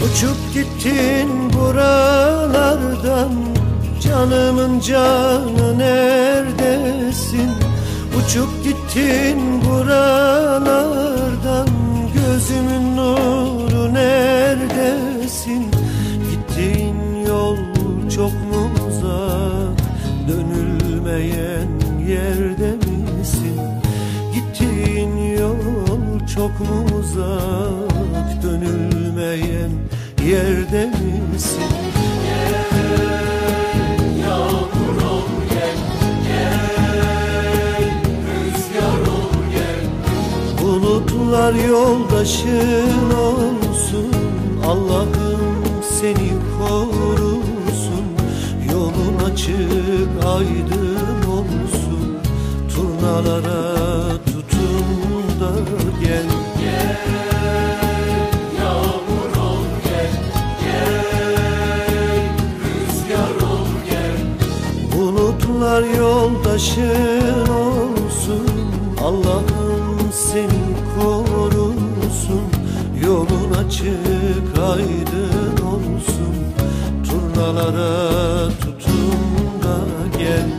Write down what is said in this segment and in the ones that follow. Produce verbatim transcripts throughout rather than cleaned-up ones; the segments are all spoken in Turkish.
Uçup gittin buralardan, canımın canı neredesin? Uçup gittin buralardan, gözümün nuru neredesin? Gittiğin yol çok mu uzak, dönülmeyen yerde misin? Gittiğin yol çok mu uzak, dönülmeyen yerde misin? Bulutlar yoldaşın olsun, Allah'ım seni korusun. Yolun açık aydın olsun, turnalara tutun da gel. Gel yağmur ol gel, gel rüzgar ol gel. Bulutlar yoldaşın olsun, Allah'ım seni korusun. Yolun açık aydın olsun, turnalara tutun da gel.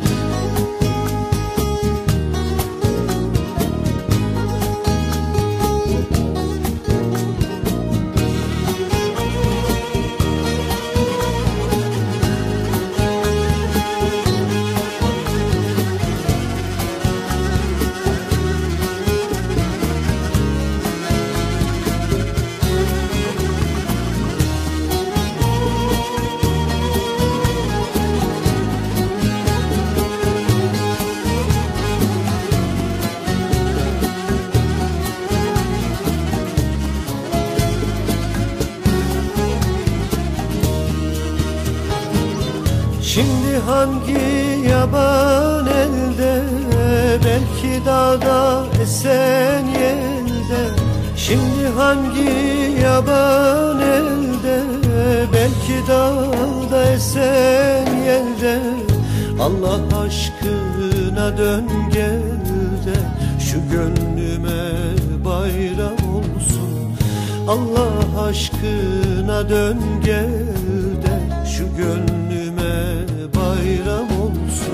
Şimdi hangi yaban elde, belki dağda esen yelde. Şimdi hangi yaban elde, belki dağda esen yelde. Allah aşkına dön gel de, şu gönlüme bayram olsun. Allah aşkına dön gel de, şu gönlüme bayram olsun.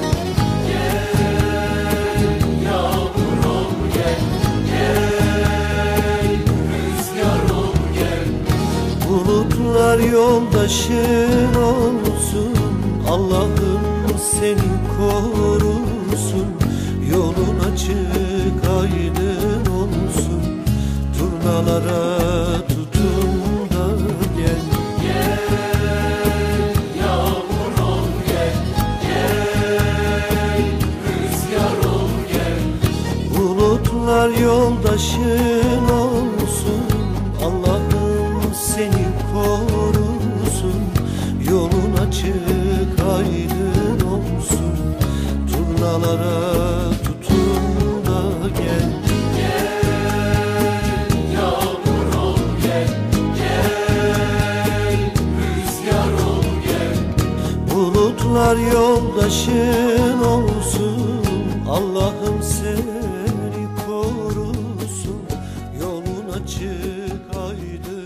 Gel yağmur ol gel, gel rüzgar ol gel. Bulutlar yoldaşın olsun, Allah'ım seni korusun. Yolun açık aydın olsun, turnalara tutun da gel. Gel yağmur ol gel, gel rüzgar ol gel. Bulutlar yoldaşın olsun, Allah'ım seni korusun. Yolun açık aydın olsun, turnalara tutun da gel. Gel yağmur ol gel, gel rüzgar ol gel. Bulutlar yoldaşın olsun, Allah'ım seni korusun. Yolun açık aydın